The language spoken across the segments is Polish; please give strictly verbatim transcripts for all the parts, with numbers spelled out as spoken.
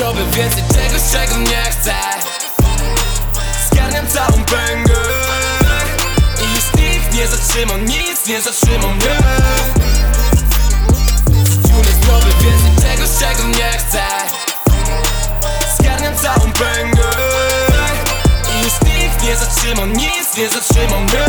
zdrowy, więcej czegoś, czego nie chcę. Zgarniam całą pęgę i już nikt nie zatrzyma, nic nie zatrzyma mnie. Życiu zdrowy, więcej czegoś, czego nie chcę. Zgarniam całą pęgę i już nikt nie zatrzyma, nic nie zatrzyma mnie.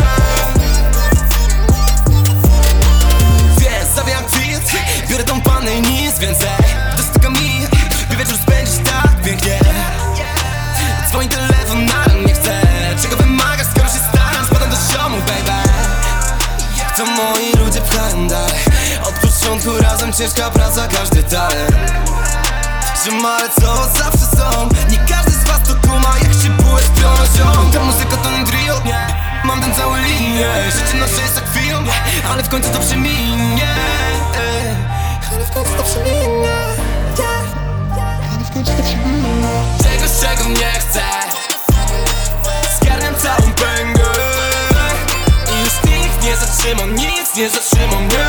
Więc zawijam kwit, biorę tą pannę i nic więcej. Dostyka mi, by wieczór spędzić tak pięknie. Dzwoni telefon, ale nie chcę. Czego wymagasz, skoro się staram? Spadam do ziomu, baby. To moi ludzie pchają dalej. Od początku razem ciężka praca, każdy talent. Ale co zawsze są. Nie każdy z was to kuma, jak się bułę z pionozią. Ta muzyka to nie drill, mam ten cały linię. Życie nasze jest jak film, ale w końcu to przeminie. Ale w końcu to przeminie. Ale w końcu to przeminie. Czegoś, czego nie chcę. Zgarniam całą pęgę i już nikt nie zatrzyma, nic nie zatrzyma mnie.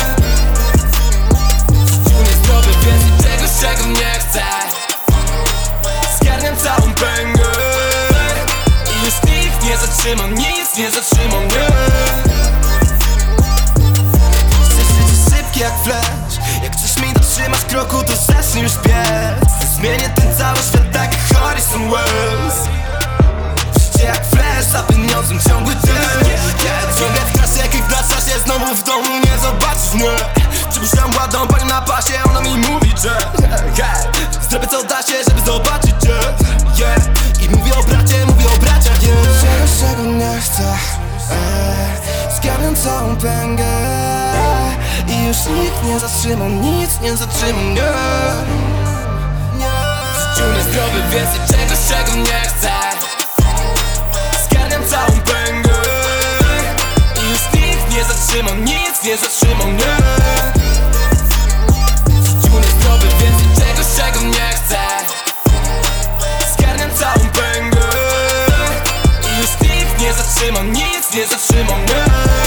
Życiu niezdrowy, więcej czegoś, czego nie chcę. Zgarniam całą pęgę i już nikt nie zatrzyma, nic nie zatrzyma mnie. Chcesz życie szybkie jak flash. Jak chcesz mi dotrzymać kroku, to zacznij już biec. Zmienię ten cały świat tak jak Harrison Wells. Życie jak flash, za pieniądzem ciągły dym. Ciągle w trasie, jak i w czasie, znowu w domu nie zobaczysz mnie. Przypuszczam ładną panią na pasie, ona mi mówi, że hey, zrobię co da się, żeby zobaczyć cię, yeah. I mówię o bracie, mówię o braciach, yeah. Czegoś, czego nie chcę, eh. Zgarniam całą pęgę i już nikt nie zatrzyma, nic nie zatrzyma mnie. W życiu niezdrowy, więcej czegoś, czego nie chcę. Zgarniam całą pęgę i już nikt nie zatrzyma, nic nie zatrzyma mnie. W życiu niezdrowy, więcej czegoś, czego nie chcę. Zgarniam całą pęgę i już nikt nie zatrzyma, nic nie zatrzyma mnie.